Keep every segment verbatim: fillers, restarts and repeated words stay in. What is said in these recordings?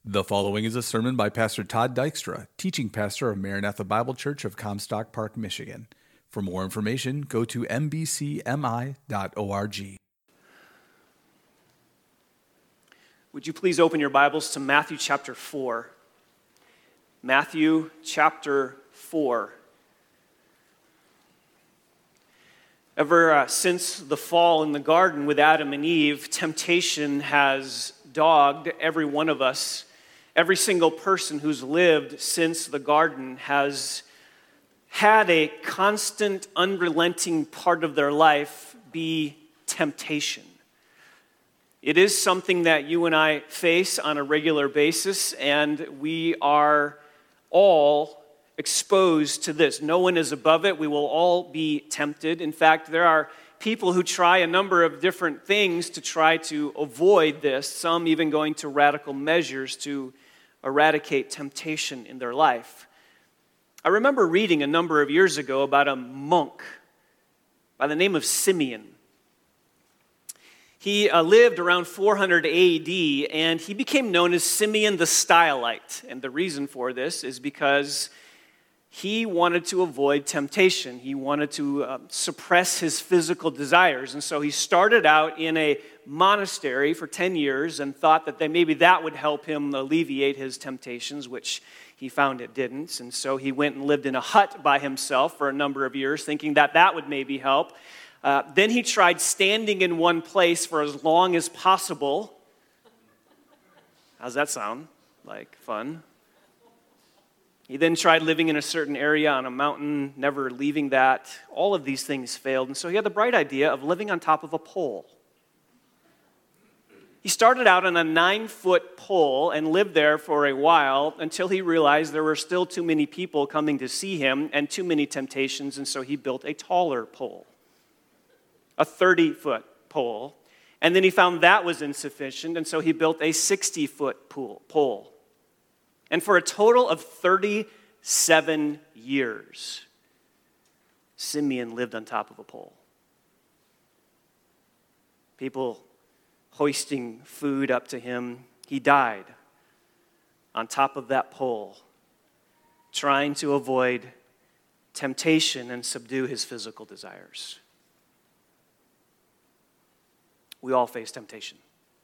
The following is a sermon by Pastor Todd Dykstra, teaching pastor of Maranatha Bible Church of Comstock Park, Michigan. For more information, go to m b c m i dot org. Would you please open your Bibles to Matthew chapter four? Matthew chapter four. Ever uh, since the fall in the garden with Adam and Eve, temptation has dogged every one of us. Every single person who's lived since the garden has had a constant, unrelenting part of their life be temptation. It is something that you and I face on a regular basis, and we are all exposed to this. No one is above it. We will all be tempted. In fact, there are people who try a number of different things to try to avoid this, some even going to radical measures to eradicate temptation in their life. I remember reading a number of years ago about a monk by the name of Simeon. He uh, lived around four hundred A D, and he became known as Simeon the Stylite. And the reason for this is because he wanted to avoid temptation. He wanted to uh, suppress his physical desires. And so he started out in a monastery for ten years and thought that they, maybe that would help him alleviate his temptations, which he found it didn't. And so he went and lived in a hut by himself for a number of years, thinking that that would maybe help. Uh, then he tried standing in one place for as long as possible. How's that sound? Like fun? He then tried living in a certain area on a mountain, never leaving that. All of these things failed, and so he had the bright idea of living on top of a pole. He started out on a nine-foot pole and lived there for a while until he realized there were still too many people coming to see him and too many temptations, and so he built a taller pole, a thirty-foot pole. And then he found that was insufficient, and so he built a sixty-foot pole. And for a total of thirty-seven years, Simeon lived on top of a pole. People hoisting food up to him. He died on top of that pole, trying to avoid temptation and subdue his physical desires. We all face temptation.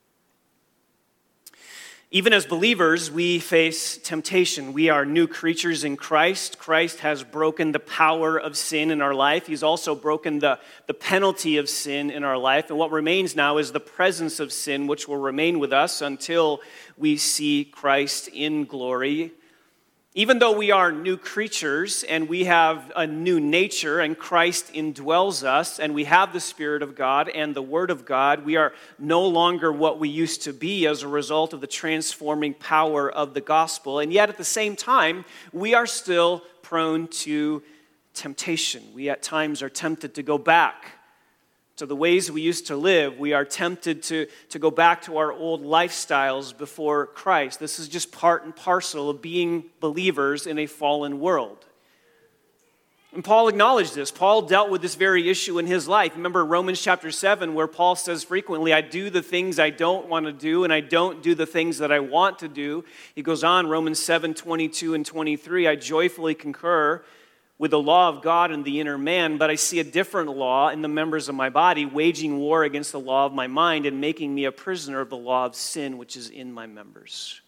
Even as believers, we face temptation. We are new creatures in Christ. Christ has broken the power of sin in our life. He's also broken the, the penalty of sin in our life. And what remains now is the presence of sin, which will remain with us until we see Christ in glory. Even though we are new creatures and we have a new nature and Christ indwells us and we have the Spirit of God and the Word of God, we are no longer what we used to be as a result of the transforming power of the gospel. And yet at the same time, we are still prone to temptation. We at times are tempted to go back to the ways we used to live. We are tempted to, to go back to our old lifestyles before Christ. This is just part and parcel of being believers in a fallen world. And Paul acknowledged this. Paul dealt with this very issue in his life. Remember Romans chapter seven, where Paul says frequently, I do the things I don't want to do, and I don't do the things that I want to do. He goes on, Romans seven, twenty-two and twenty-three, I joyfully concur with the law of God in the inner man, but I see a different law in the members of my body, waging war against the law of my mind and making me a prisoner of the law of sin, which is in my members.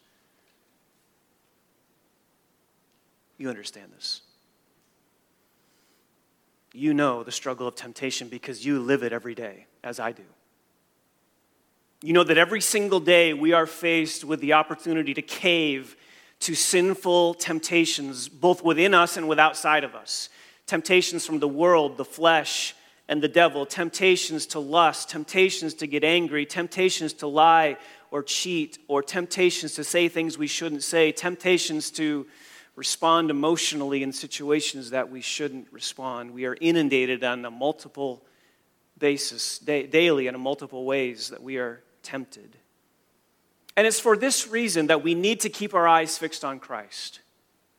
You understand this. You know the struggle of temptation because you live it every day, as I do. You know that every single day we are faced with the opportunity to cave to sinful temptations, both within us and with outside of us. Temptations from the world, the flesh, and the devil. Temptations to lust, temptations to get angry, temptations to lie or cheat, or temptations to say things we shouldn't say, temptations to respond emotionally in situations that we shouldn't respond. We are inundated on a multiple basis, da- daily in a multiple ways that we are tempted. And it's for this reason that we need to keep our eyes fixed on Christ.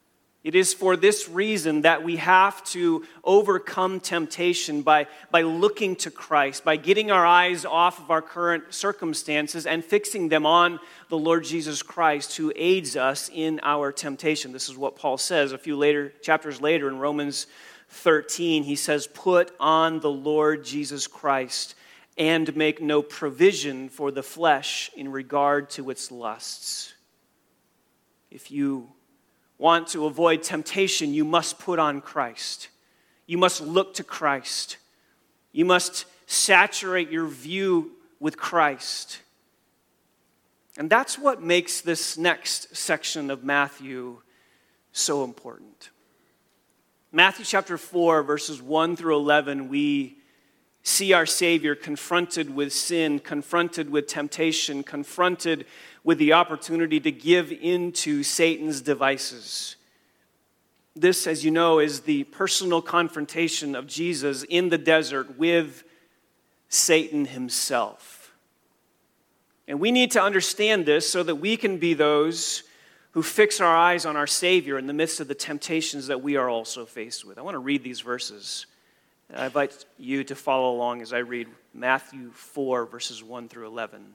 It is for this reason that we have to overcome temptation by, by looking to Christ, by getting our eyes off of our current circumstances and fixing them on the Lord Jesus Christ, who aids us in our temptation. This is what Paul says a few later chapters later in Romans thirteen. He says, "Put on the Lord Jesus Christ and make no provision for the flesh in regard to its lusts." If you want to avoid temptation, you must put on Christ. You must look to Christ. You must saturate your view with Christ. And that's what makes this next section of Matthew so important. Matthew chapter four, verses one through eleven, we see our Savior confronted with sin, confronted with temptation, confronted with the opportunity to give into Satan's devices. This, as you know, is the personal confrontation of Jesus in the desert with Satan himself. And we need to understand this so that we can be those who fix our eyes on our Savior in the midst of the temptations that we are also faced with. I want to read these verses. I invite you to follow along as I read Matthew four, verses one through eleven.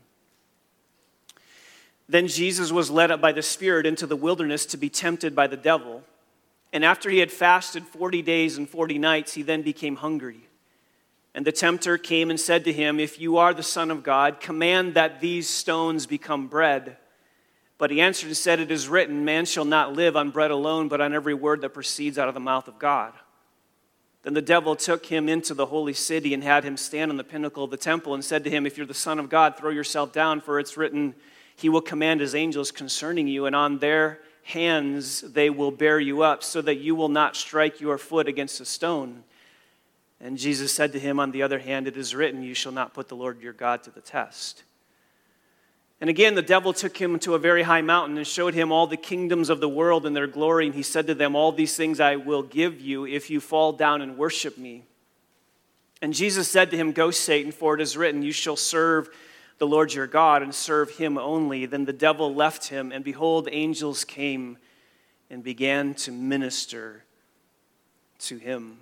"Then Jesus was led up by the Spirit into the wilderness to be tempted by the devil. And after he had fasted forty days and forty nights, he then became hungry. And the tempter came and said to him, 'If you are the Son of God, command that these stones become bread.' But he answered and said, 'It is written, man shall not live on bread alone, but on every word that proceeds out of the mouth of God.' Then the devil took him into the holy city and had him stand on the pinnacle of the temple and said to him, 'If you're the Son of God, throw yourself down, for it's written, he will command his angels concerning you, and on their hands they will bear you up, so that you will not strike your foot against a stone.' And Jesus said to him, 'On the other hand, it is written, you shall not put the Lord your God to the test.' And again, the devil took him to a very high mountain and showed him all the kingdoms of the world and their glory. And he said to them, 'All these things I will give you if you fall down and worship me.' And Jesus said to him, 'Go, Satan, for it is written, you shall serve the Lord your God and serve him only.' Then the devil left him, and behold, angels came and began to minister to him."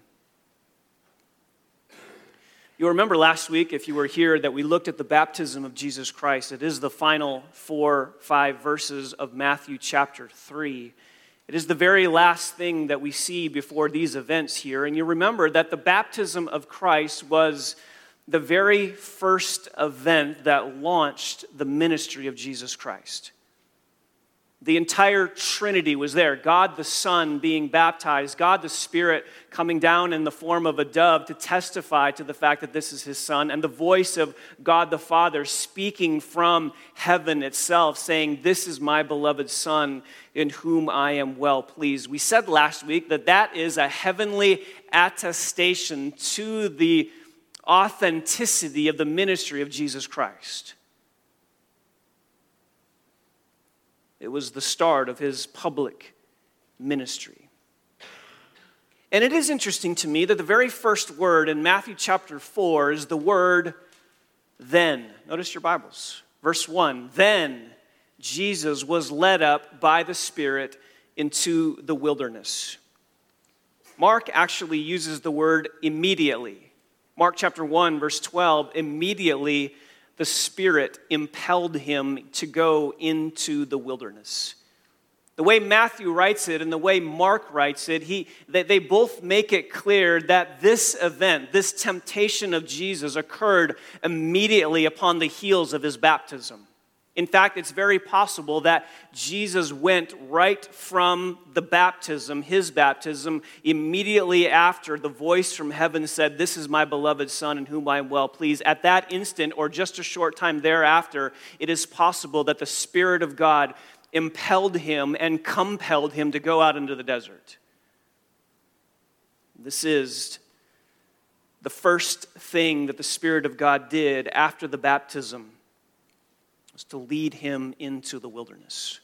You'll remember last week, if you were here, that we looked at the baptism of Jesus Christ. It is the final four, five verses of Matthew chapter three. It is the very last thing that we see before these events here. And you remember that the baptism of Christ was the very first event that launched the ministry of Jesus Christ. The entire Trinity was there. God the Son being baptized, God the Spirit coming down in the form of a dove to testify to the fact that this is his Son, and the voice of God the Father speaking from heaven itself, saying, "This is my beloved Son in whom I am well pleased." We said last week that that is a heavenly attestation to the authenticity of the ministry of Jesus Christ. It was the start of his public ministry. And it is interesting to me that the very first word in Matthew chapter four is the word then. Notice your Bibles. Verse one, "Then Jesus was led up by the Spirit into the wilderness." Mark actually uses the word immediately. Mark chapter one, verse twelve, immediately the Spirit impelled him to go into the wilderness. The way Matthew writes it and the way Mark writes it, he, they, they both make it clear that this event, this temptation of Jesus, occurred immediately upon the heels of his baptism. In fact, it's very possible that Jesus went right from the baptism, his baptism, immediately after the voice from heaven said, "This is my beloved Son in whom I am well pleased." At that instant, or just a short time thereafter, it is possible that the Spirit of God impelled him and compelled him to go out into the desert. This is the first thing that the Spirit of God did after the baptism, was to lead him into the wilderness.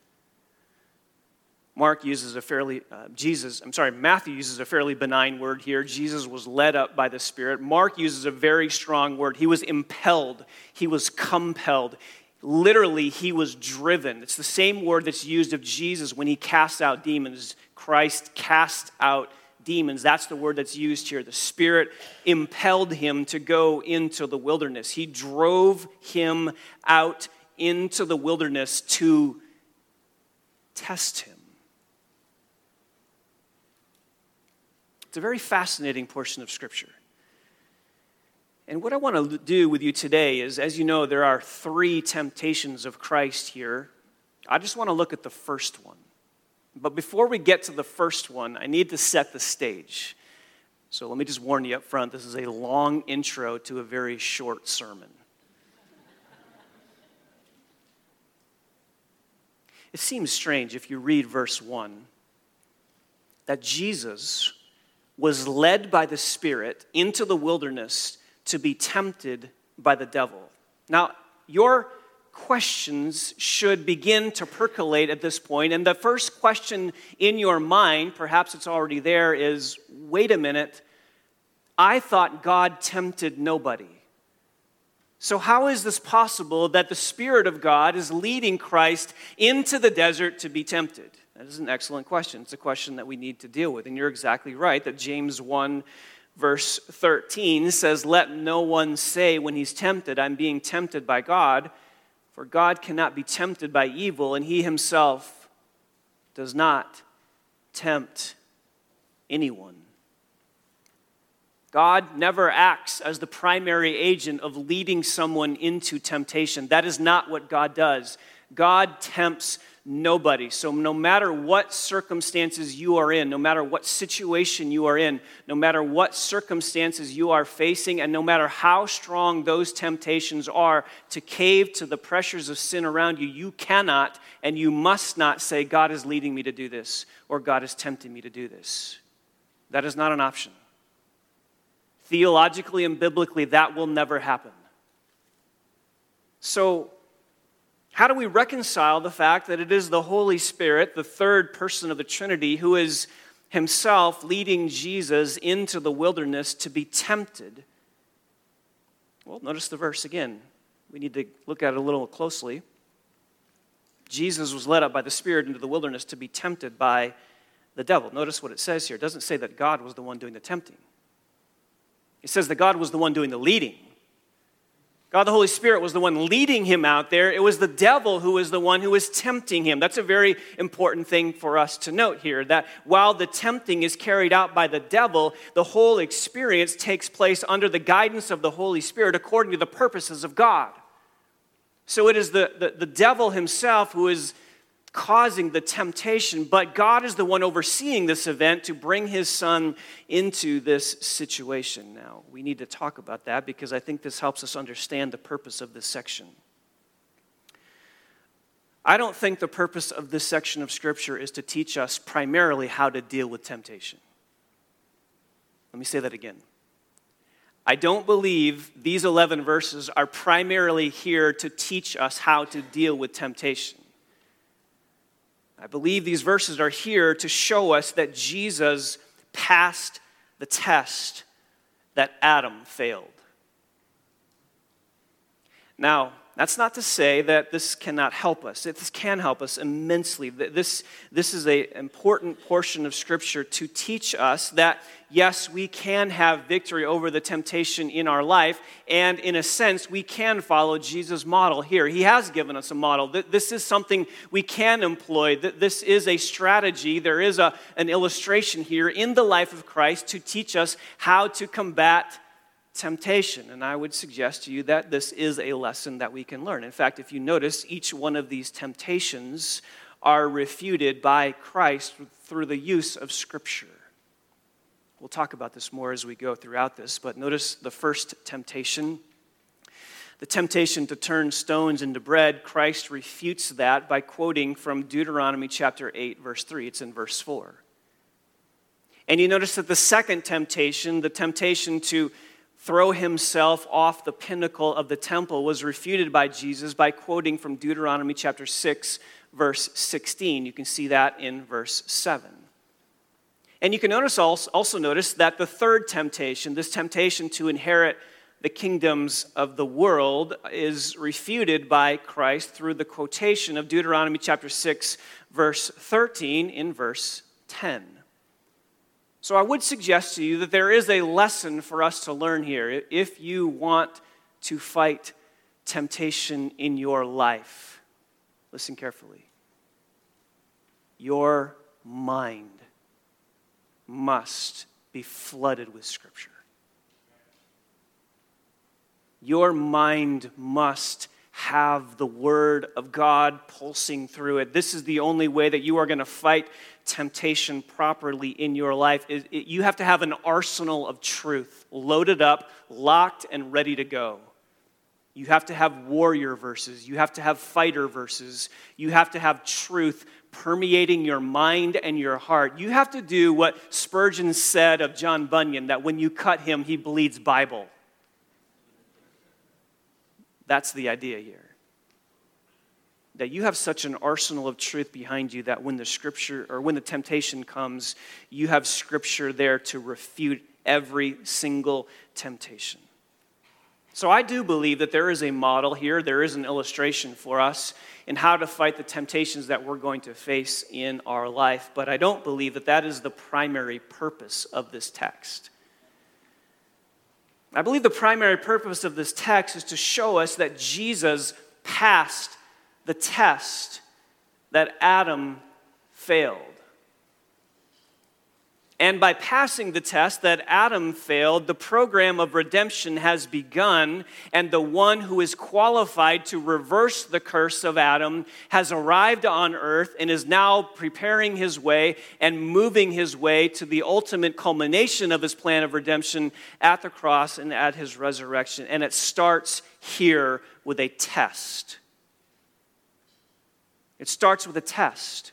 Mark uses a fairly, uh, Jesus, I'm sorry, Matthew uses a fairly benign word here. Jesus was led up by the Spirit. Mark uses a very strong word. He was impelled. He was compelled. Literally, he was driven. It's the same word that's used of Jesus when he cast out demons. Christ cast out demons. That's the word that's used here. The Spirit impelled him to go into the wilderness. He drove him out into the wilderness to test him. It's a very fascinating portion of Scripture. And what I want to do with you today is, as you know, there are three temptations of Christ here. I just want to look at the first one. But before we get to the first one, I need to set the stage. So let me just warn you up front, this is a long intro to a very short sermon. It seems strange if you read verse one that Jesus was led by the Spirit into the wilderness to be tempted by the devil. Now, your questions should begin to percolate at this point, and the first question in your mind, perhaps it's already there, is, wait a minute, I thought God tempted nobody. So how is this possible that the Spirit of God is leading Christ into the desert to be tempted? That is an excellent question. It's a question that we need to deal with, and you're exactly right that James one Verse thirteen says, let no one say when he's tempted, I'm being tempted by God, for God cannot be tempted by evil, and he himself does not tempt anyone. God never acts as the primary agent of leading someone into temptation. That is not what God does. God tempts nobody. So no matter what circumstances you are in, no matter what situation you are in, no matter what circumstances you are facing, and no matter how strong those temptations are to cave to the pressures of sin around you, you cannot and you must not say, God is leading me to do this, or God is tempting me to do this. That is not an option. Theologically and biblically, that will never happen. So, how do we reconcile the fact that it is the Holy Spirit, the third person of the Trinity, who is himself leading Jesus into the wilderness to be tempted? Well, notice the verse again. We need to look at it a little closely. Jesus was led up by the Spirit into the wilderness to be tempted by the devil. Notice what it says here. It doesn't say that God was the one doing the tempting. It says that God was the one doing the leading. God the Holy Spirit was the one leading him out there. It was the devil who was the one who was tempting him. That's a very important thing for us to note here, that while the tempting is carried out by the devil, the whole experience takes place under the guidance of the Holy Spirit according to the purposes of God. So it is the, the, the devil himself who is causing the temptation, but God is the one overseeing this event to bring his son into this situation. Now, we need to talk about that because I think this helps us understand the purpose of this section. I don't think the purpose of this section of Scripture is to teach us primarily how to deal with temptation. Let me say that again. I don't believe these eleven verses are primarily here to teach us how to deal with temptation. I believe these verses are here to show us that Jesus passed the test that Adam failed. Now, that's not to say that this cannot help us. This can help us immensely. This, this is an important portion of Scripture to teach us that, yes, we can have victory over the temptation in our life, and in a sense, we can follow Jesus' model here. He has given us a model. This is something we can employ. This is a strategy. There is a, an illustration here in the life of Christ to teach us how to combat temptation. And I would suggest to you that this is a lesson that we can learn. In fact, if you notice, each one of these temptations are refuted by Christ through the use of Scripture. We'll talk about this more as we go throughout this, but notice the first temptation. The temptation to turn stones into bread, Christ refutes that by quoting from Deuteronomy chapter eight, verse three. It's in verse four. And you notice that the second temptation, the temptation to throw himself off the pinnacle of the temple, was refuted by Jesus by quoting from Deuteronomy chapter six, verse sixteen. You can see that in verse seven. And you can notice also, also notice that the third temptation, this temptation to inherit the kingdoms of the world is refuted by Christ through the quotation of Deuteronomy chapter six, verse thirteen in verse ten. So I would suggest to you that there is a lesson for us to learn here if you want to fight temptation in your life. Listen carefully. Your mind must be flooded with Scripture. Your mind must have the Word of God pulsing through it. This is the only way that you are going to fight temptation properly in your life. You have to have an arsenal of truth loaded up, locked, and ready to go. You have to have warrior verses. You have to have fighter verses. You have to have truth permeating your mind and your heart. You have to do what Spurgeon said of John Bunyan, that when you cut him, he bleeds Bible. That's the idea here. That you have such an arsenal of truth behind you that when the scripture or when the temptation comes, you have Scripture there to refute every single temptation. So I do believe that there is a model here, there is an illustration for us in how to fight the temptations that we're going to face in our life, but I don't believe that that is the primary purpose of this text. I believe the primary purpose of this text is to show us that Jesus passed the test that Adam failed. And by passing the test that Adam failed, the program of redemption has begun, and the one who is qualified to reverse the curse of Adam has arrived on earth and is now preparing his way and moving his way to the ultimate culmination of his plan of redemption at the cross and at his resurrection. And it starts here with a test. It starts with a test.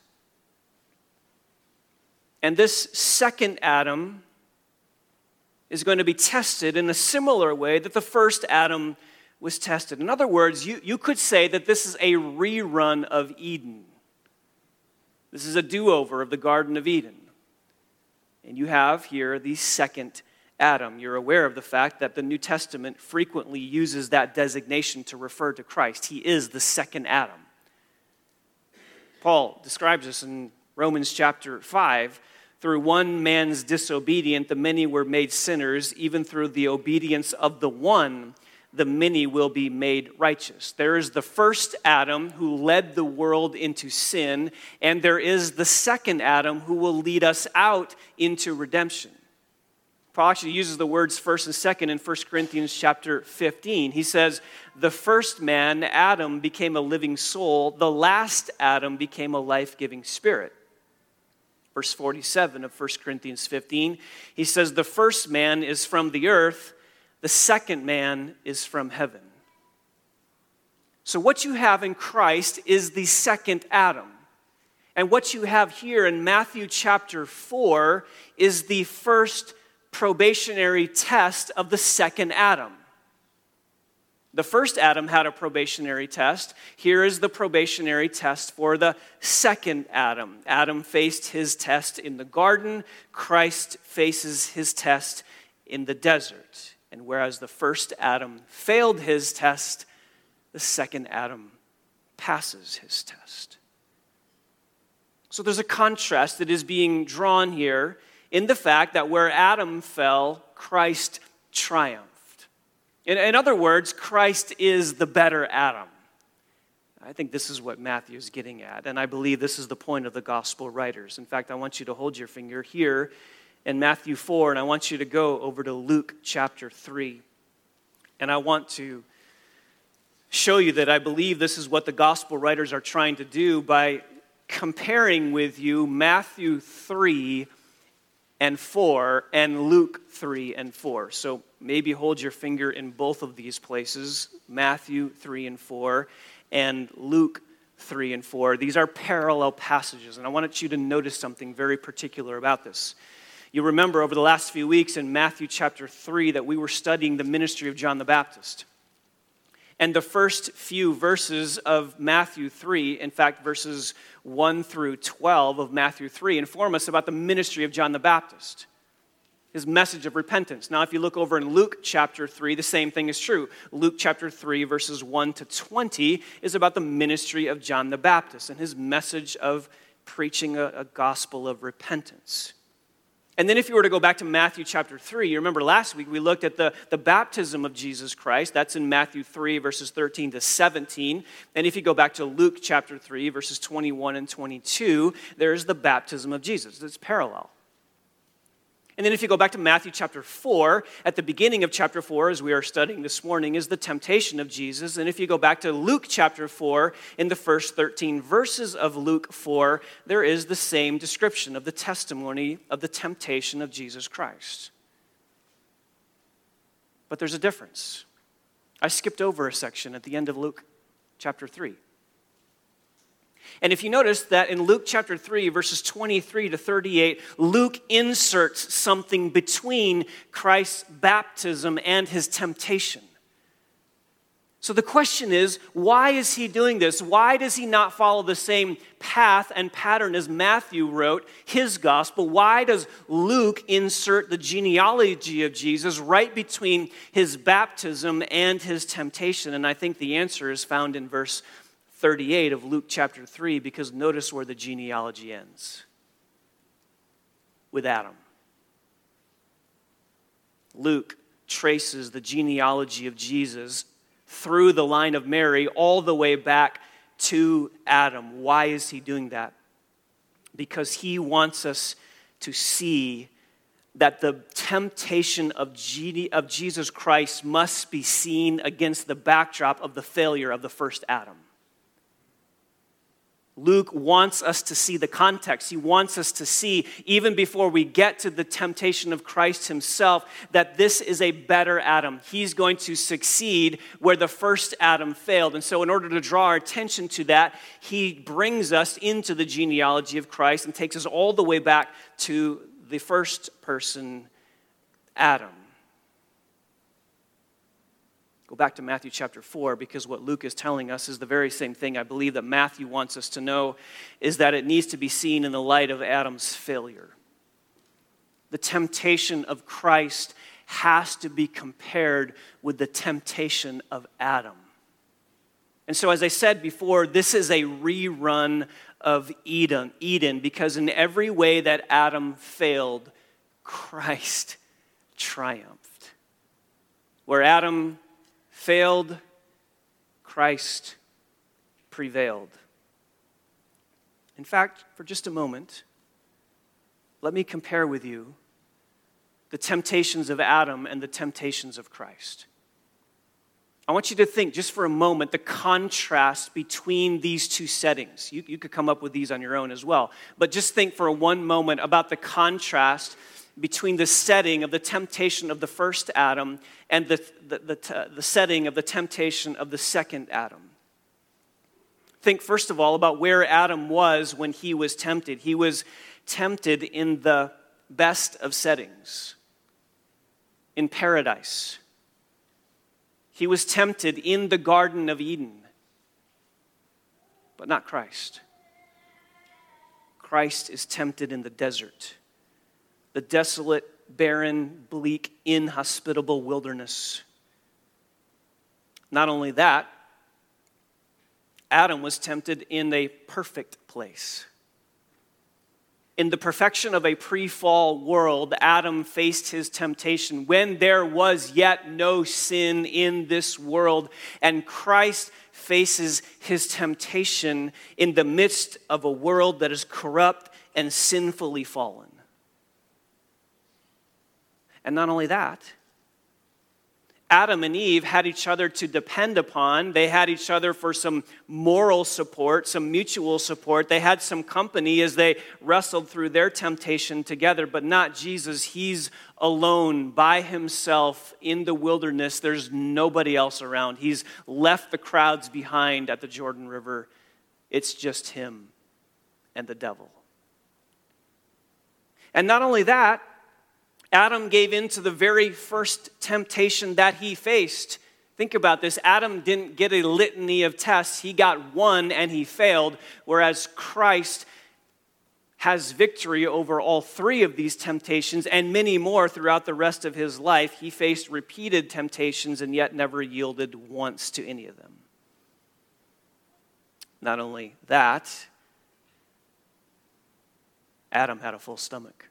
And this second Adam is going to be tested in a similar way that the first Adam was tested. In other words, you, you could say that this is a rerun of Eden. This is a do-over of the Garden of Eden. And you have here the second Adam. You're aware of the fact that the New Testament frequently uses that designation to refer to Christ. He is the second Adam. Paul describes this in Romans chapter five. Through one man's disobedience, the many were made sinners. Even through the obedience of the one, the many will be made righteous. There is the first Adam who led the world into sin, and there is the second Adam who will lead us out into redemption. Paul actually uses the words first and second in First Corinthians chapter fifteen. He says, the first man, Adam, became a living soul. The last Adam became a life-giving spirit. Verse forty-seven of First Corinthians fifteen, he says, the first man is from the earth, the second man is from heaven. So what you have in Christ is the second Adam. And what you have here in Matthew chapter four is the first probationary test of the second Adam. The first Adam had a probationary test. Here is the probationary test for the second Adam. Adam faced his test in the garden. Christ faces his test in the desert. And whereas the first Adam failed his test, the second Adam passes his test. So there's a contrast that is being drawn here in the fact that where Adam fell, Christ triumphed. In, in other words, Christ is the better Adam. I think this is what Matthew is getting at, and I believe this is the point of the gospel writers. In fact, I want you to hold your finger here in Matthew four, and I want you to go over to Luke chapter three. And I want to show you that I believe this is what the gospel writers are trying to do by comparing with you Matthew three and four and Luke three and four. So maybe hold your finger in both of these places, Matthew three and four and Luke three and four. These are parallel passages, and I wanted you to notice something very particular about this. You remember over the last few weeks in Matthew chapter three that we were studying the ministry of John the Baptist. And the first few verses of Matthew three, in fact, verses one through twelve of Matthew three, inform us about the ministry of John the Baptist. his message of repentance. Now, if you look over in Luke chapter three, the same thing is true. Luke chapter three, verses one to twenty, is about the ministry of John the Baptist and his message of preaching a, a gospel of repentance. And then if you were to go back to Matthew chapter three, you remember last week we looked at the, the baptism of Jesus Christ. That's in Matthew three, verses thirteen to seventeen. And if you go back to Luke chapter three, verses twenty-one and twenty-two, there's the baptism of Jesus. It's parallel. And then if you go back to Matthew chapter four, at the beginning of chapter four, as we are studying this morning, is the temptation of Jesus. And if you go back to Luke chapter four, in the first thirteen verses of Luke four, there is the same description of the testimony of the temptation of Jesus Christ. But there's a difference. I skipped over a section at the end of Luke chapter three. And if you notice that in Luke chapter three, verses twenty-three to thirty-eight, Luke inserts something between Christ's baptism and his temptation. So the question is, why is he doing this? Why does he not follow the same path and pattern as Matthew wrote his gospel? Why does Luke insert the genealogy of Jesus right between his baptism and his temptation? And I think the answer is found in verse thirty-eight of Luke chapter three, because notice where the genealogy ends. With Adam. Luke traces the genealogy of Jesus through the line of Mary all the way back to Adam. Why is he doing that? Because he wants us to see that the temptation of Jesus Christ must be seen against the backdrop of the failure of the first Adam. Luke wants us to see the context. He wants us to see, even before we get to the temptation of Christ himself, that this is a better Adam. He's going to succeed where the first Adam failed. And so in order to draw our attention to that, he brings us into the genealogy of Christ and takes us all the way back to the first person, Adam. Go back to Matthew chapter four, because what Luke is telling us is the very same thing I believe that Matthew wants us to know, is that it needs to be seen in the light of Adam's failure. The temptation of Christ has to be compared with the temptation of Adam. And so as I said before, this is a rerun of Eden, Eden, because in every way that Adam failed, Christ triumphed. Where Adam failed, Christ prevailed. In fact, for just a moment, let me compare with you the temptations of Adam and the temptations of Christ. I want you to think just for a moment the contrast between these two settings. You, you could come up with these on your own as well. But just think for one moment about the contrast between the setting of the temptation of the first Adam and the, the, the, the setting of the temptation of the second Adam. Think first of all about where Adam was when he was tempted. He was tempted in the best of settings, in paradise. He was tempted in the Garden of Eden, but not Christ. Christ is tempted in the desert, the desolate, barren, bleak, inhospitable wilderness. Not only that, Adam was tempted in a perfect place. In the perfection of a pre-fall world, Adam faced his temptation when there was yet no sin in this world, and Christ faces his temptation in the midst of a world that is corrupt and sinfully fallen. And not only that, Adam and Eve had each other to depend upon. They had each other for some moral support, some mutual support. They had some company as they wrestled through their temptation together, but not Jesus. He's alone by himself in the wilderness. There's nobody else around. He's left the crowds behind at the Jordan River. It's just him and the devil. And not only that, Adam gave in to the very first temptation that he faced. Think about this. Adam didn't get a litany of tests. He got one and he failed, whereas Christ has victory over all three of these temptations and many more throughout the rest of his life. He faced repeated temptations and yet never yielded once to any of them. Not only that, Adam had a full stomach.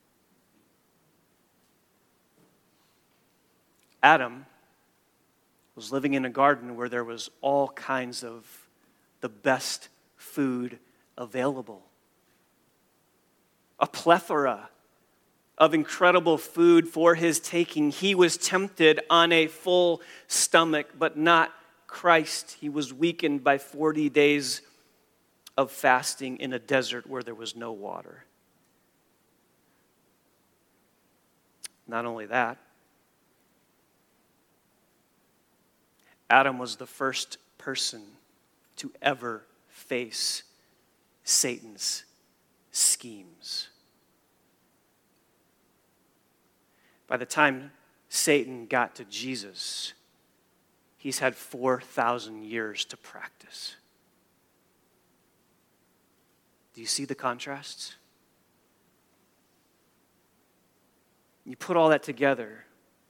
Adam was living in a garden where there was all kinds of the best food available. A plethora of incredible food for his taking. He was tempted on a full stomach, but not Christ. He was weakened by forty days of fasting in a desert where there was no water. Not only that, Adam was the first person to ever face Satan's schemes. By the time Satan got to Jesus, he's had four thousand years to practice. Do you see the contrasts? You put all that together,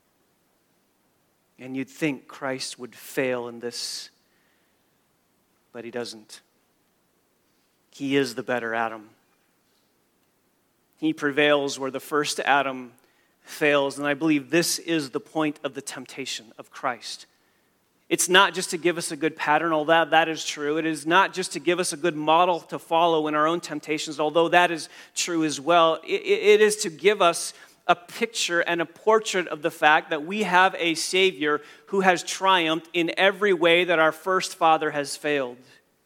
and you'd think Christ would fail in this, but he doesn't. He is the better Adam. He prevails where the first Adam fails, and I believe this is the point of the temptation of Christ. It's not just to give us a good pattern, although that is true. It is not just to give us a good model to follow in our own temptations, although that is true as well. It, it is to give us a picture and a portrait of the fact that we have a Savior who has triumphed in every way that our first father has failed.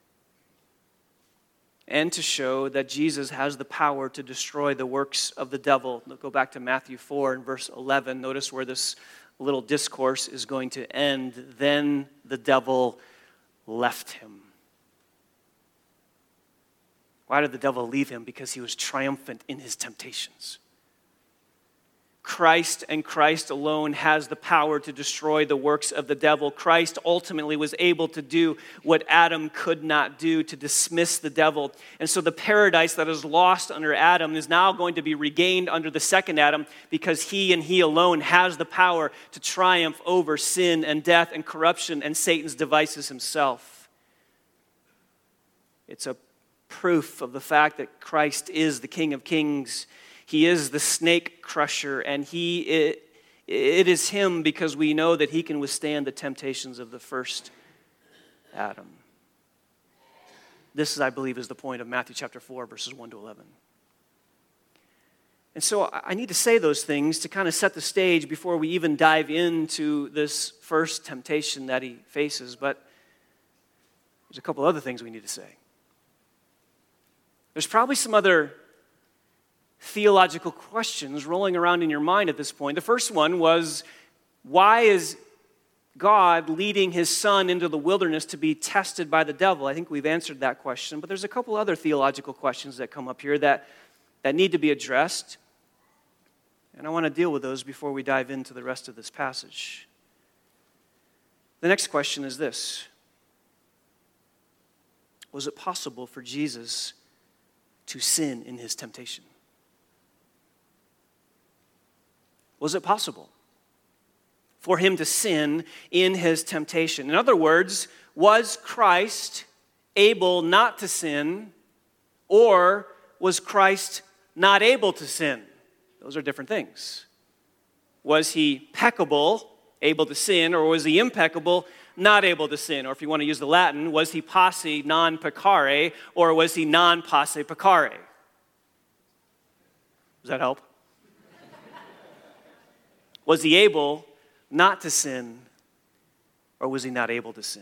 And to show that Jesus has the power to destroy the works of the devil. Go back to Matthew four and verse eleven. Notice where this little discourse is going to end. Then the devil left him. Why did the devil leave him? Because he was triumphant in his temptations. Christ and Christ alone has the power to destroy the works of the devil. Christ ultimately was able to do what Adam could not do, to dismiss the devil. And so the paradise that is lost under Adam is now going to be regained under the second Adam, because he and he alone has the power to triumph over sin and death and corruption and Satan's devices himself. It's a proof of the fact that Christ is the King of Kings. He is the snake crusher, and he it, it is him because we know that he can withstand the temptations of the first Adam. This, I believe, is the point of Matthew chapter four, verses one to eleven. And so I need to say those things to kind of set the stage before we even dive into this first temptation that he faces. But there's a couple other things we need to say. There's probably some other theological questions rolling around in your mind at this point. The first one was, why is God leading his son into the wilderness to be tested by the devil? I think we've answered that question, but there's a couple other theological questions that come up here that, that need to be addressed, and I want to deal with those before we dive into the rest of this passage. The next question is this: was it possible for Jesus to sin in his temptation? Was it possible for him to sin in his temptation? In other words, was Christ able not to sin, or was Christ not able to sin? Those are different things. Was he peccable, able to sin, or was he impeccable, not able to sin? Or if you want to use the Latin, was he posse non peccare, or was he non posse peccare? Does that help? Was he able not to sin, or was he not able to sin?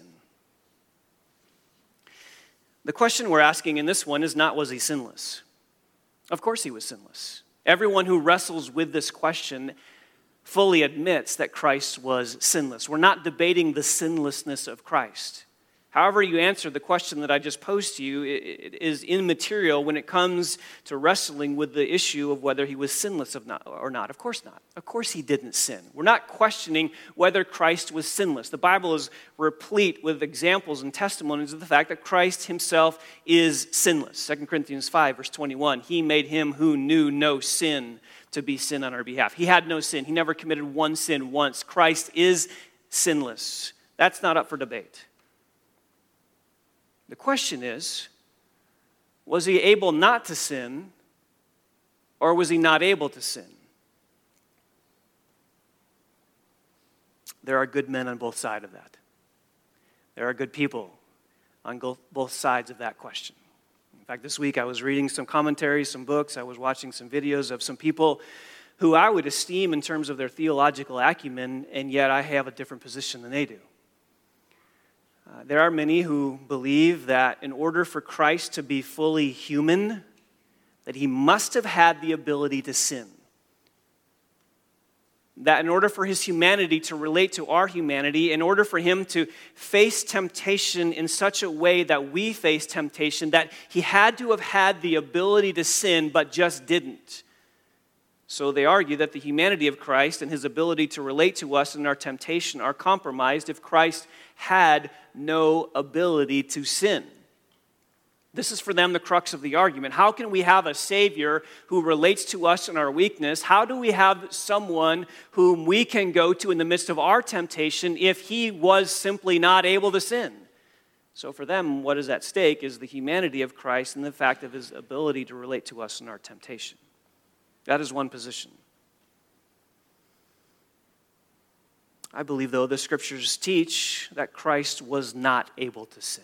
The question we're asking in this one is not, was he sinless? Of course he was sinless. Everyone who wrestles with this question fully admits that Christ was sinless. We're not debating the sinlessness of Christ. However you answer the question that I just posed to you, it is immaterial when it comes to wrestling with the issue of whether he was sinless or not. Of course not. Of course he didn't sin. We're not questioning whether Christ was sinless. The Bible is replete with examples and testimonies of the fact that Christ himself is sinless. Second Corinthians five, verse twenty-one, he made him who knew no sin to be sin on our behalf. He had no sin. He never committed one sin once. Christ is sinless. That's not up for debate. The question is, was he able not to sin, or was he not able to sin? There are good men on both sides of that. There are good people on both sides of that question. In fact, this week I was reading some commentaries, some books, I was watching some videos of some people who I would esteem in terms of their theological acumen, and yet I have a different position than they do. Uh, there are many who believe that in order for Christ to be fully human, that he must have had the ability to sin. That in order for his humanity to relate to our humanity, in order for him to face temptation in such a way that we face temptation, that he had to have had the ability to sin but just didn't. So they argue that the humanity of Christ and his ability to relate to us in our temptation are compromised if Christ had no ability to sin. This is for them the crux of the argument. How can we have a Savior who relates to us in our weakness? How do we have someone whom we can go to in the midst of our temptation if he was simply not able to sin? So for them, what is at stake is the humanity of Christ and the fact of his ability to relate to us in our temptation. That is one position. I believe, though, the scriptures teach that Christ was not able to sin.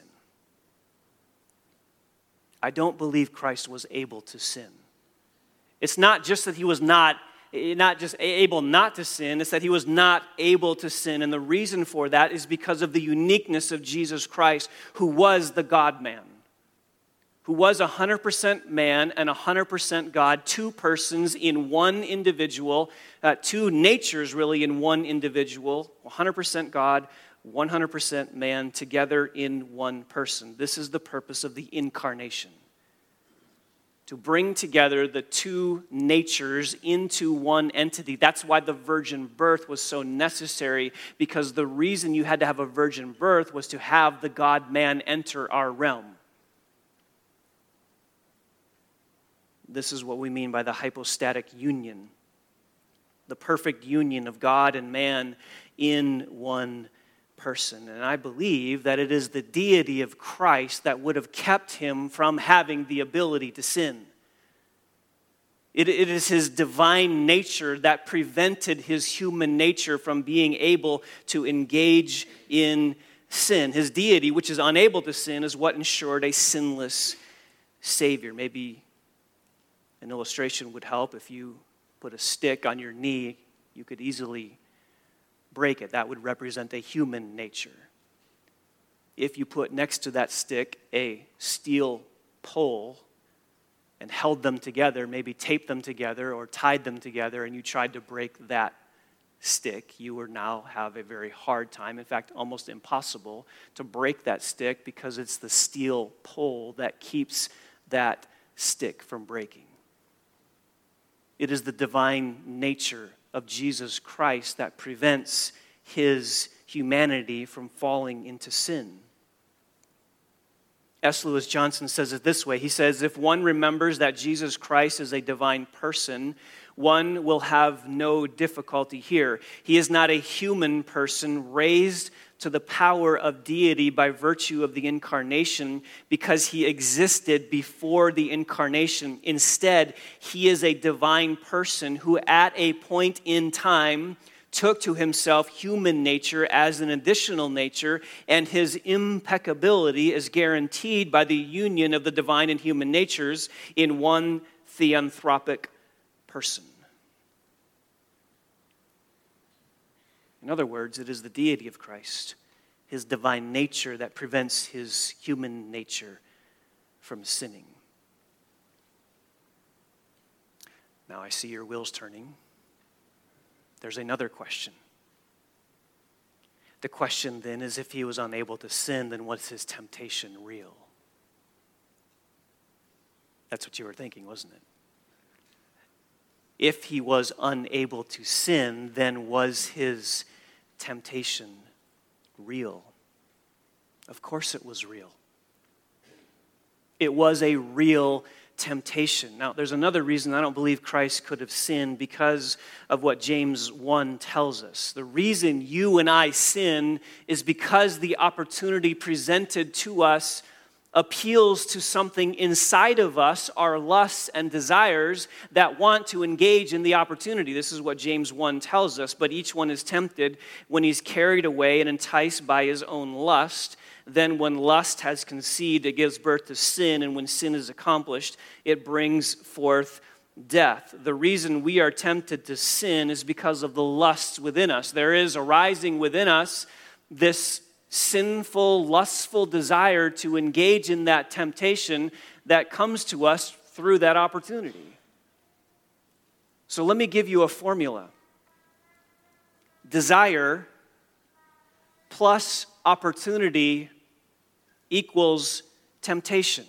I don't believe Christ was able to sin. It's not just that he was not, not just able not to sin, it's that he was not able to sin. And the reason for that is because of the uniqueness of Jesus Christ, who was the God-man, who was one hundred percent man and one hundred percent God, two persons in one individual, uh, two natures really in one individual, one hundred percent God, one hundred percent man, together in one person. This is the purpose of the incarnation, to bring together the two natures into one entity. That's why the virgin birth was so necessary, because the reason you had to have a virgin birth was to have the God-man enter our realm. This is what we mean by the hypostatic union, the perfect union of God and man in one person. And I believe that it is the deity of Christ that would have kept him from having the ability to sin. It, it is his divine nature that prevented his human nature from being able to engage in sin. His deity, which is unable to sin, is what ensured a sinless Savior. Maybe an illustration would help. If you put a stick on your knee, you could easily break it. That would represent a human nature. If you put next to that stick a steel pole and held them together, maybe taped them together or tied them together, and you tried to break that stick, you would now have a very hard time, in fact, almost impossible to break that stick, because it's the steel pole that keeps that stick from breaking. It is the divine nature of Jesus Christ that prevents his humanity from falling into sin. S. Lewis Johnson says it this way. He says, if one remembers that Jesus Christ is a divine person, one will have no difficulty here. He is not a human person raised to the power of deity by virtue of the incarnation because he existed before the incarnation. Instead, he is a divine person who at a point in time took to himself human nature as an additional nature, and his impeccability is guaranteed by the union of the divine and human natures in one theanthropic person. In other words, it is the deity of Christ, his divine nature, that prevents his human nature from sinning. Now I see your wheels turning. There's another question. The question then is, if he was unable to sin, then what's his temptation real? That's what you were thinking, wasn't it? If he was unable to sin, then was his temptation real? Of course it was real. It was a real temptation. Now, there's another reason I don't believe Christ could have sinned, because of what James one tells us. The reason you and I sin is because the opportunity presented to us appeals to something inside of us, our lusts and desires that want to engage in the opportunity. This is what James one tells us. But each one is tempted when he's carried away and enticed by his own lust. Then when lust has conceived, it gives birth to sin. And when sin is accomplished, it brings forth death. The reason we are tempted to sin is because of the lusts within us. There is arising within us this sinful, lustful desire to engage in that temptation that comes to us through that opportunity. So let me give you a formula. Desire plus opportunity equals temptation.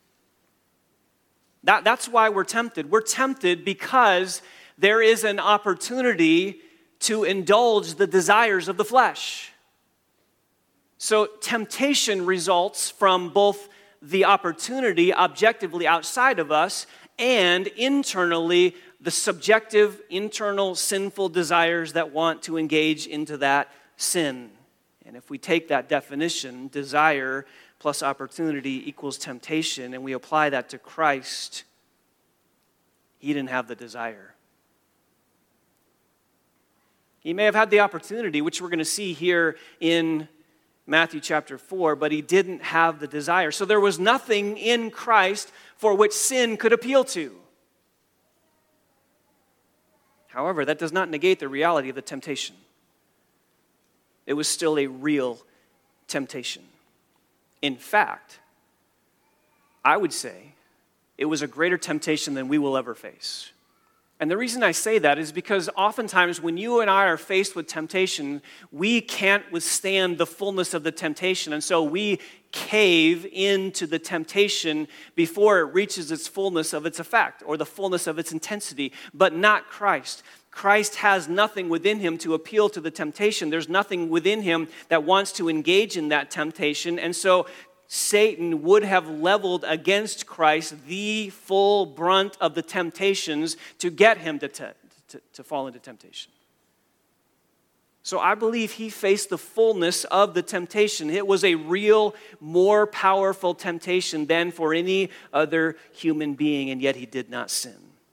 That, that's why we're tempted. We're tempted because there is an opportunity to indulge the desires of the flesh. So temptation results from both the opportunity objectively outside of us and internally the subjective, internal, sinful desires that want to engage into that sin. And if we take that definition, desire plus opportunity equals temptation, and we apply that to Christ, he didn't have the desire. He may have had the opportunity, which we're going to see here in Matthew chapter four, but he didn't have the desire. So there was nothing in Christ for which sin could appeal to. However, that does not negate the reality of the temptation. It was still a real temptation. In fact, I would say it was a greater temptation than we will ever face. And the reason I say that is because oftentimes when you and I are faced with temptation, we can't withstand the fullness of the temptation. And so we cave into the temptation before it reaches its fullness of its effect or the fullness of its intensity, but not Christ. Christ has nothing within him to appeal to the temptation. There's nothing within him that wants to engage in that temptation. And so Satan would have leveled against Christ the full brunt of the temptations to get him to, te- to, to fall into temptation. So I believe he faced the fullness of the temptation. It was a real, more powerful temptation than for any other human being, and yet he did not sin.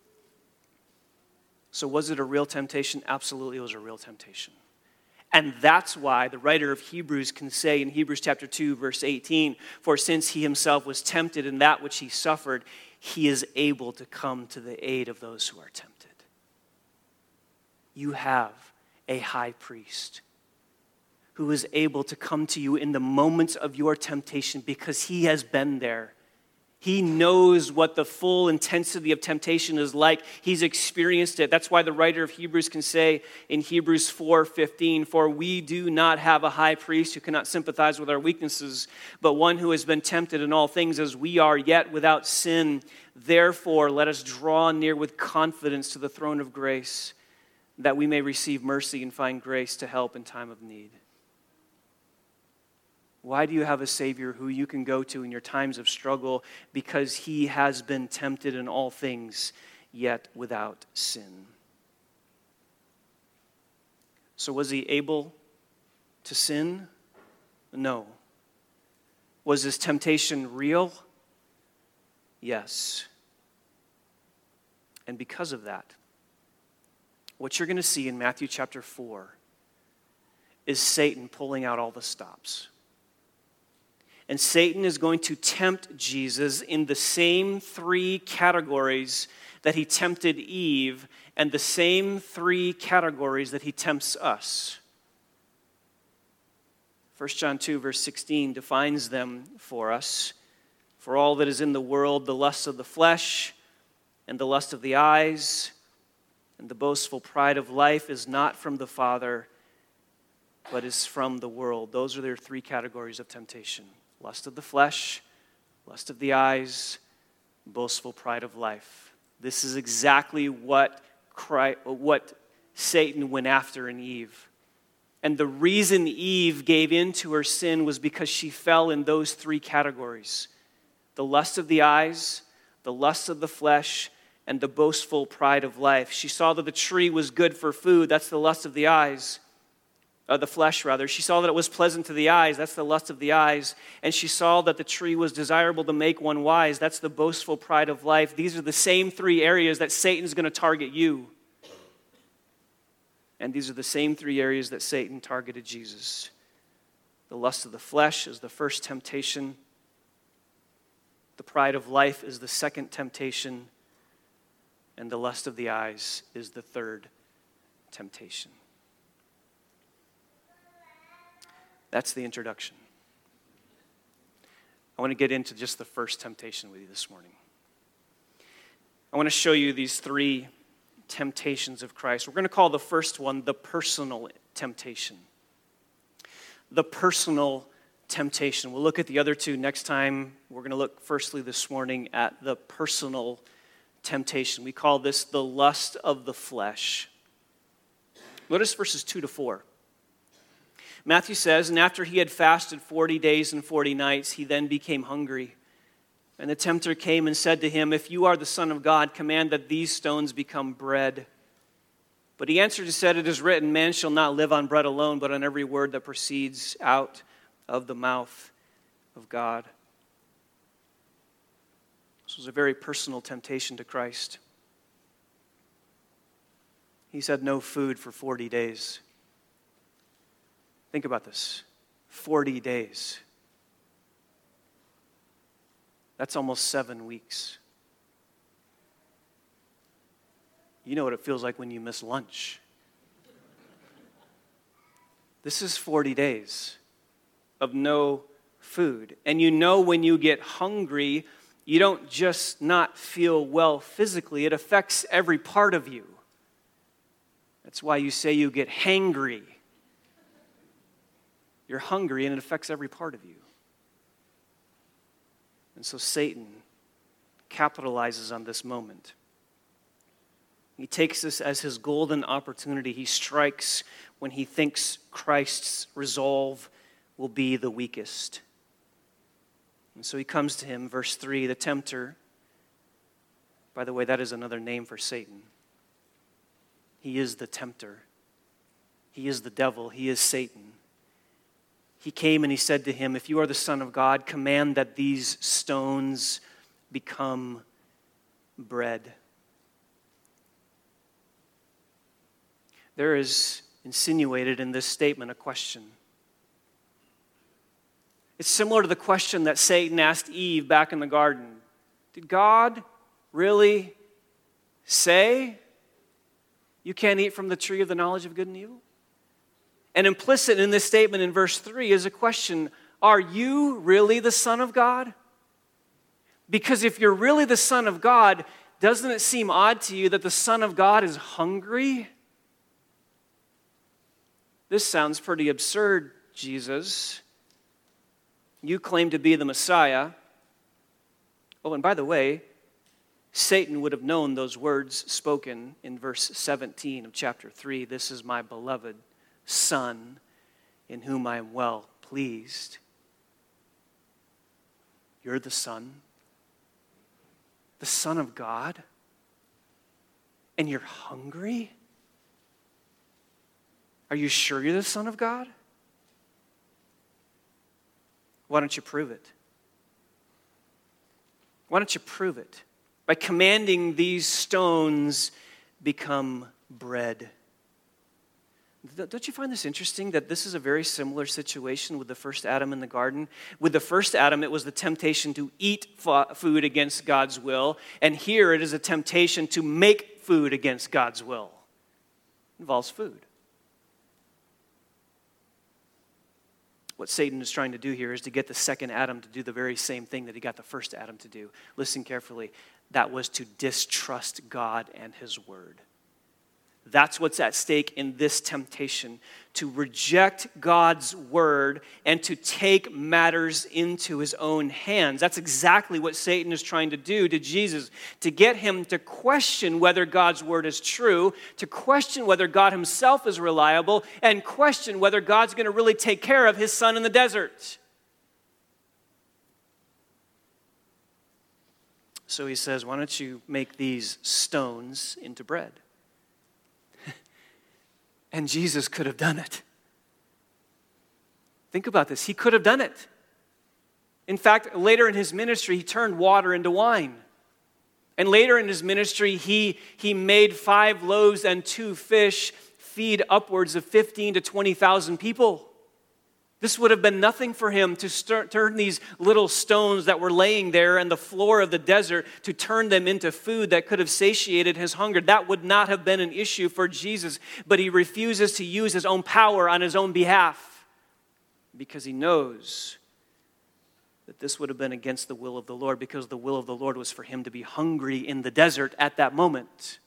So was it a real temptation? Absolutely, it was a real temptation. And that's why the writer of Hebrews can say in Hebrews chapter two, verse eighteen, for since he himself was tempted in that which he suffered, he is able to come to the aid of those who are tempted. You have a high priest who is able to come to you in the moments of your temptation because he has been there. He knows what the full intensity of temptation is like. He's experienced it. That's why the writer of Hebrews can say in Hebrews four fifteen, for we do not have a high priest who cannot sympathize with our weaknesses, but one who has been tempted in all things as we are, yet without sin. Therefore, let us draw near with confidence to the throne of grace, that we may receive mercy and find grace to help in time of need. Why do you have a Savior who you can go to in your times of struggle? Because he has been tempted in all things, yet without sin. So was he able to sin? No. Was his temptation real? Yes. And because of that, what you're going to see in Matthew chapter four is Satan pulling out all the stops. And Satan is going to tempt Jesus in the same three categories that he tempted Eve and the same three categories that he tempts us. First John two, verse sixteen defines them for us. For all that is in the world, the lust of the flesh and the lust of the eyes and the boastful pride of life is not from the Father, but is from the world. Those are their three categories of temptation: lust of the flesh, lust of the eyes, boastful pride of life. This is exactly what Christ, what Satan went after in Eve. And the reason Eve gave in to her sin was because she fell in those three categories: the lust of the eyes, the lust of the flesh, and the boastful pride of life. She saw that the tree was good for food. That's the lust of the eyes. Uh, the flesh, rather. She saw that it was pleasant to the eyes. That's the lust of the eyes. And she saw that the tree was desirable to make one wise. That's the boastful pride of life. These are the same three areas that Satan's going to target you. And these are the same three areas that Satan targeted Jesus. The lust of the flesh is the first temptation. The pride of life is the second temptation. And the lust of the eyes is the third temptation. That's the introduction. I want to get into just the first temptation with you this morning. I want to show you these three temptations of Christ. We're going to call the first one the personal temptation. The personal temptation. We'll look at the other two next time. We're going to look firstly this morning at the personal temptation. We call this the lust of the flesh. Notice verses two to four. Matthew says, "And after he had fasted forty days and forty nights, he then became hungry. And the tempter came and said to him, 'If you are the Son of God, command that these stones become bread.' But he answered and said, 'It is written, man shall not live on bread alone, but on every word that proceeds out of the mouth of God.'" This was a very personal temptation to Christ. He said no food for forty days. Think about this. forty days. That's almost seven weeks. You know what it feels like when you miss lunch. This is forty days of no food. And you know when you get hungry, you don't just not feel well physically, it affects every part of you. That's why you say you get hangry. You're hungry and it affects every part of you. And so Satan capitalizes on this moment. He takes this as his golden opportunity. He strikes when he thinks Christ's resolve will be the weakest. And so he comes to him, verse three, the tempter. By the way, that is another name for Satan. He is the tempter. He is the devil. He is Satan. He came and he said to him, "If you are the Son of God, command that these stones become bread." There is insinuated in this statement a question. It's similar to the question that Satan asked Eve back in the garden. Did God really say you can't eat from the tree of the knowledge of good and evil? And implicit in this statement in verse three is a question: are you really the Son of God? Because if you're really the Son of God, doesn't it seem odd to you that the Son of God is hungry? This sounds pretty absurd, Jesus. You claim to be the Messiah. Oh, and by the way, Satan would have known those words spoken in verse seventeen of chapter three. "This is my beloved Son, in whom I am well pleased." You're the Son, the Son of God, and you're hungry? Are you sure you're the Son of God? Why don't you prove it? Why don't you prove it? By commanding these stones become bread. Don't you find this interesting that this is a very similar situation with the first Adam in the garden? With the first Adam, it was the temptation to eat food against God's will. And here it is a temptation to make food against God's will. It involves food. What Satan is trying to do here is to get the second Adam to do the very same thing that he got the first Adam to do. Listen carefully. That was to distrust God and his word. That's what's at stake in this temptation, to reject God's word and to take matters into his own hands. That's exactly what Satan is trying to do to Jesus, to get him to question whether God's word is true, to question whether God himself is reliable, and question whether God's going to really take care of his son in the desert. So he says, why don't you make these stones into bread? And Jesus could have done it. Think about this. He could have done it. In fact, later in his ministry, he turned water into wine. And later in his ministry, he, he made five loaves and two fish feed upwards of fifteen to twenty thousand people. This would have been nothing for him to start, turn these little stones that were laying there on the floor of the desert, to turn them into food that could have satiated his hunger. That would not have been an issue for Jesus, but he refuses to use his own power on his own behalf because he knows that this would have been against the will of the Lord, because the will of the Lord was for him to be hungry in the desert at that moment.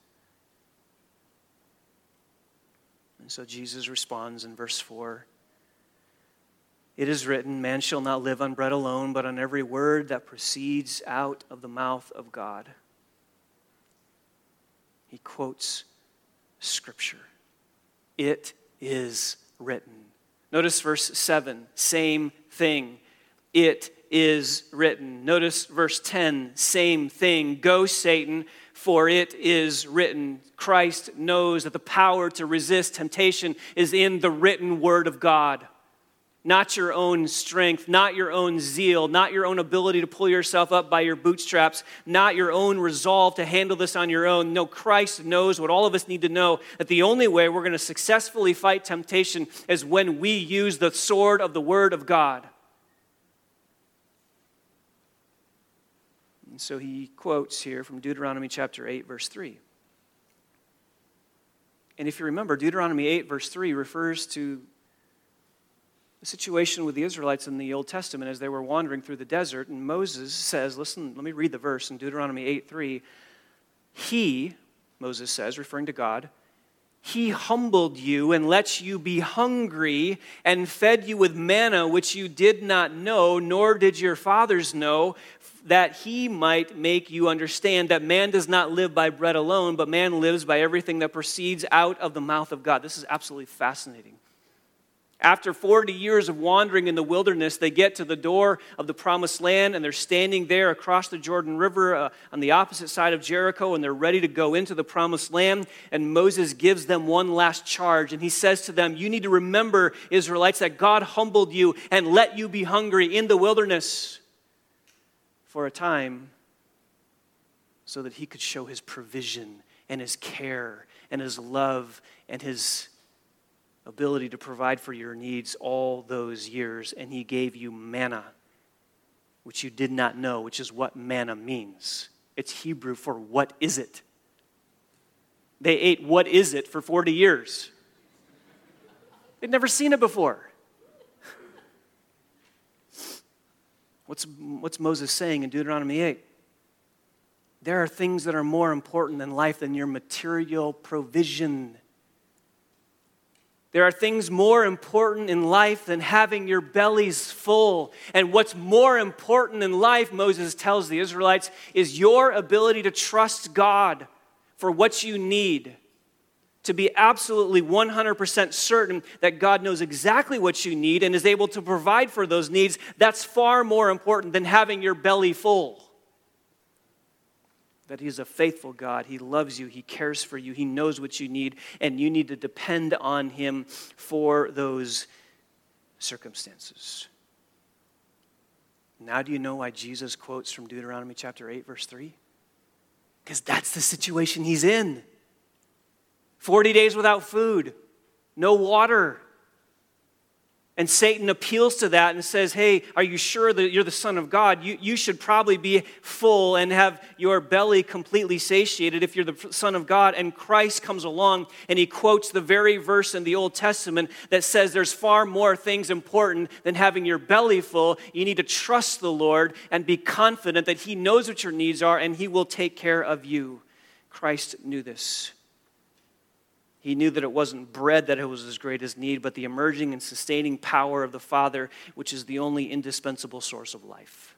And so Jesus responds in verse four. It is written, man shall not live on bread alone, but on every word that proceeds out of the mouth of God. He quotes Scripture. It is written. Notice verse seven, same thing. It is written. Notice verse ten, same thing. Go, Satan, for it is written. Christ knows that the power to resist temptation is in the written word of God. Not your own strength, not your own zeal, not your own ability to pull yourself up by your bootstraps, not your own resolve to handle this on your own. No, Christ knows what all of us need to know, that the only way we're going to successfully fight temptation is when we use the sword of the Word of God. And so he quotes here from Deuteronomy chapter eight, verse three. And if you remember, Deuteronomy eight, verse three refers to the situation with the Israelites in the Old Testament as they were wandering through the desert. And Moses says, listen, let me read the verse in Deuteronomy eight three. He, Moses says, referring to God, he humbled you and let you be hungry and fed you with manna which you did not know, nor did your fathers know, that he might make you understand that man does not live by bread alone, but man lives by everything that proceeds out of the mouth of God. This is absolutely fascinating. After forty years of wandering in the wilderness, they get to the door of the promised land, and they're standing there across the Jordan River uh, on the opposite side of Jericho, and they're ready to go into the promised land. And Moses gives them one last charge, and he says to them, you need to remember, Israelites, that God humbled you and let you be hungry in the wilderness for a time so that he could show his provision and his care and his love and his ability to provide for your needs all those years. And he gave you manna, which you did not know, which is what manna means. It's Hebrew for what is it. They ate what is it for forty years. They'd never seen it before. What's, what's Moses saying in Deuteronomy eight? There are things that are more important in life than your material provision. There are things more important in life than having your bellies full. And what's more important in life, Moses tells the Israelites, is your ability to trust God for what you need. To be absolutely one hundred percent certain that God knows exactly what you need and is able to provide for those needs. That's far more important than having your belly full. That he's a faithful God. He loves you. He cares for you. He knows what you need. And you need to depend on him for those circumstances. Now do you know why Jesus quotes from Deuteronomy chapter eight, verse three? Because that's the situation he's in. forty days without food. No water. And Satan appeals to that and says, hey, are you sure that you're the Son of God? You, you should probably be full and have your belly completely satiated if you're the Son of God. And Christ comes along and he quotes the very verse in the Old Testament that says there's far more things important than having your belly full. You need to trust the Lord and be confident that he knows what your needs are and he will take care of you. Christ knew this. He knew that it wasn't bread that was his greatest need, but the emerging and sustaining power of the Father, which is the only indispensable source of life.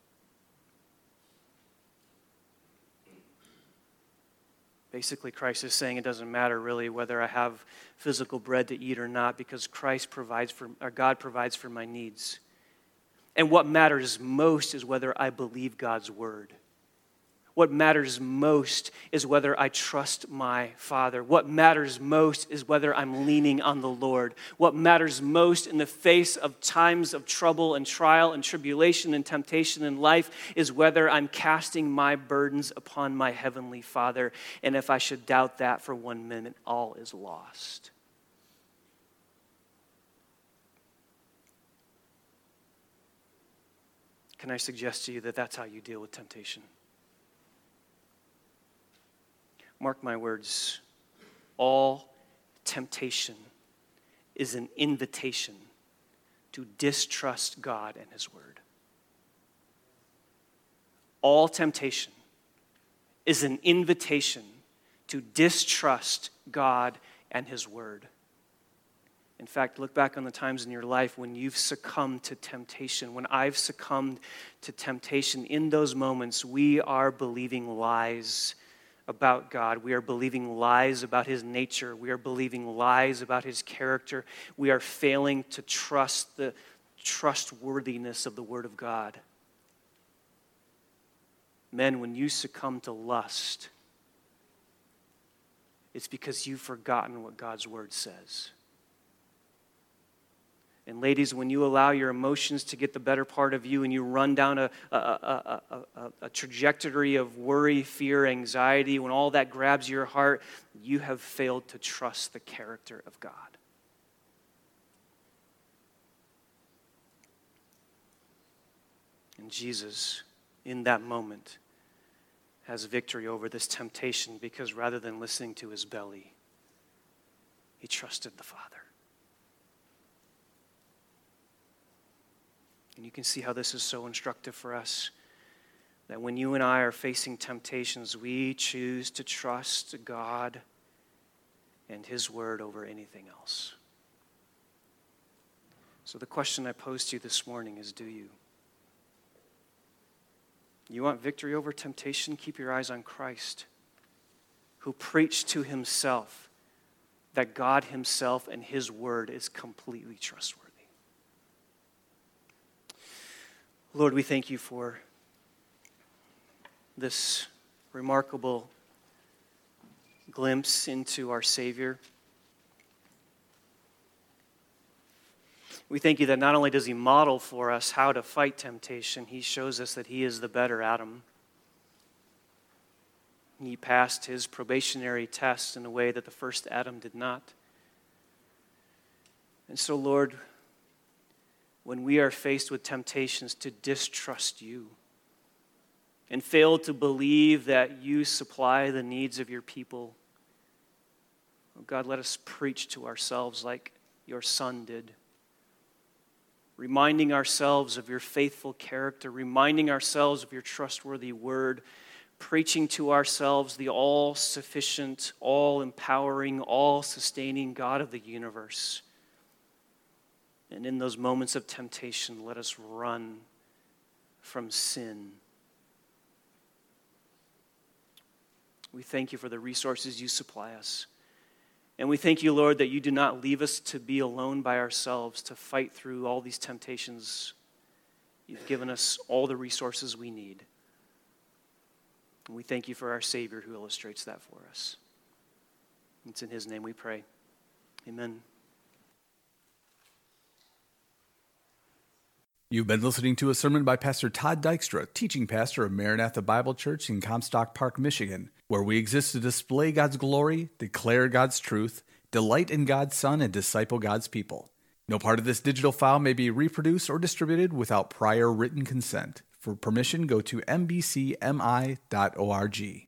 Basically, Christ is saying it doesn't matter really whether I have physical bread to eat or not, because Christ provides for, or God provides for my needs. And what matters most is whether I believe God's word. What matters most is whether I trust my Father. What matters most is whether I'm leaning on the Lord. What matters most in the face of times of trouble and trial and tribulation and temptation in life is whether I'm casting my burdens upon my Heavenly Father. And if I should doubt that for one minute, all is lost. Can I suggest to you that that's how you deal with temptation? Mark my words, all temptation is an invitation to distrust God and His word. All temptation is an invitation to distrust God and His word. In fact, look back on the times in your life when you've succumbed to temptation, when I've succumbed to temptation. In those moments, we are believing lies about God. We are believing lies about His nature. We are believing lies about His character. We are failing to trust the trustworthiness of the Word of God. Men, when you succumb to lust, it's because you've forgotten what God's Word says. And ladies, when you allow your emotions to get the better part of you and you run down a, a, a, a, a, a trajectory of worry, fear, anxiety, when all that grabs your heart, you have failed to trust the character of God. And Jesus, in that moment, has victory over this temptation because rather than listening to his belly, he trusted the Father. And you can see how this is so instructive for us, that when you and I are facing temptations, we choose to trust God and His Word over anything else. So the question I pose to you this morning is, do you? You want victory over temptation? Keep your eyes on Christ, who preached to Himself that God Himself and His Word is completely trustworthy. Lord, we thank you for this remarkable glimpse into our Savior. We thank you that not only does He model for us how to fight temptation, He shows us that He is the better Adam. He passed His probationary test in a way that the first Adam did not. And so, Lord, when we are faced with temptations to distrust you and fail to believe that you supply the needs of your people, oh God, let us preach to ourselves like your Son did, reminding ourselves of your faithful character, reminding ourselves of your trustworthy word, preaching to ourselves the all-sufficient, all-empowering, all-sustaining God of the universe. And in those moments of temptation, let us run from sin. We thank you for the resources you supply us. And we thank you, Lord, that you do not leave us to be alone by ourselves to fight through all these temptations. You've given us all the resources we need. And we thank you for our Savior who illustrates that for us. It's in His name we pray. Amen. You've been listening to a sermon by Pastor Todd Dykstra, teaching pastor of Maranatha Bible Church in Comstock Park, Michigan, where we exist to display God's glory, declare God's truth, delight in God's Son, and disciple God's people. No part of this digital file may be reproduced or distributed without prior written consent. For permission, go to m b c m i dot org.